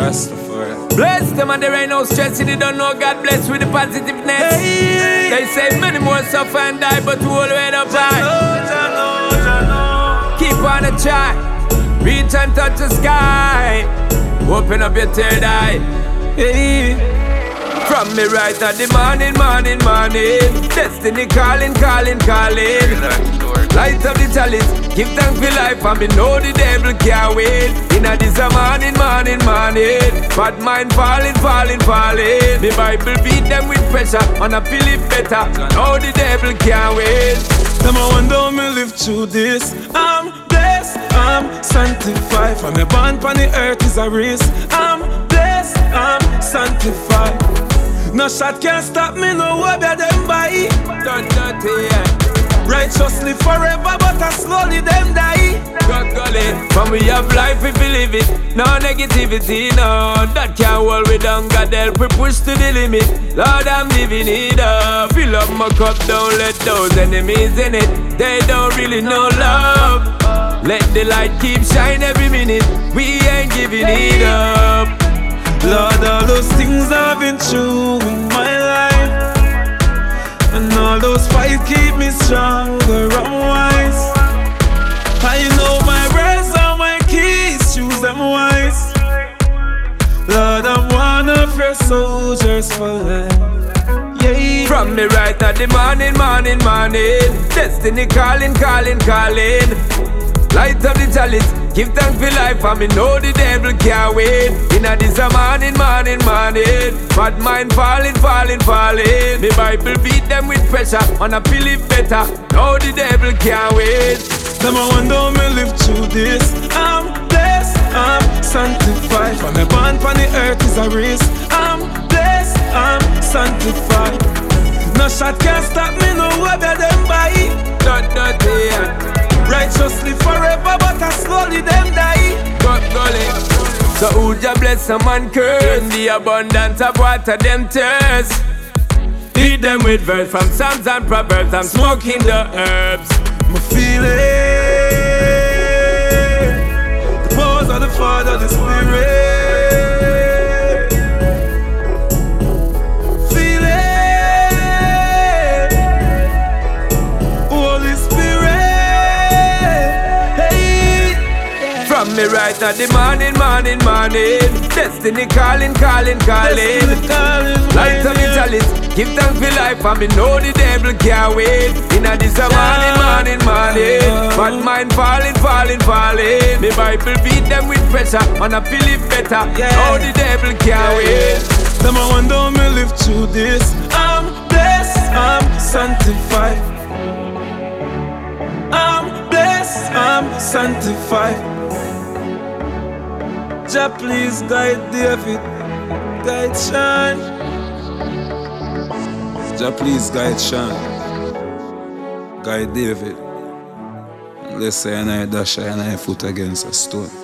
Rastafari. Bless them and there ain't no stress. They don't know God bless with the positiveness. They say many more suffer and die, but we all wait up high. Keep on the try. Reach and touch the sky. Open up your third eye. Hey. From me right at the morning. Destiny calling. Light up the chalice, give thanks for life, and me know the devil can't wait. Inna this a morning. Bad mind falling. The Bible beat them with pressure, and I feel it better. Know the devil can't wait. Them I wonder how me live through this. I'm blessed, I'm sanctified. From me born pon the earth is a risk. I'm blessed, I'm sanctified. No shot can't stop me, no way them by. Dirty, yeah. Righteously forever, but I slowly them die. Gully. From we have life, we believe it. No negativity, no. That can't hold we down. God help we push to the limit. Lord, I'm living it up. Fill up my cup, don't let those enemies in it. They don't really know love. Let the light keep shine every minute. We ain't giving it up. Lord, all those things I've been through in my life, and all those fights keep me stronger and wise. I know my words are my keys, choose them wise. Lord, I'm one of your soldiers for life. Yeah. From me right at the morning. Destiny calling. Light up the chalice, give thanks for life, and me know the devil can't wait. Inna this a morning. Bad mind falling. The Bible beat them with pressure, and I feel it better. Know the devil can't wait. Them I wonder how me live through this. I'm blessed, I'm sanctified. From me born pon the earth is a risk. I'm blessed, I'm sanctified. No shot can't stop me, no way them by. Dirty, yeah. Righteously forever, but I slowly them die. Gully. So who ya bless some man curse? In the abundance of water them thirst. Feed them with verse from Psalms and Proverbs. I'm smoking the herbs. Me feel it. The powers of the Father, the Spirit. Feel it. Holy Spirit. Hey. From me right at the morning. Destiny calling. Light up the chalice, give thanks for life, and me know the devil can't wait. Inna this a morning. Bad mind falling. The Bible beat them with pressure, and I feel it better. Know the devil can't wait. Them I wonder how me live through this. I'm blessed, I'm sanctified. I'm blessed, I'm sanctified. Jah please guide David, guide Sean. Jah please guide Sean, guide David. Let's say I dash I foot against a stone.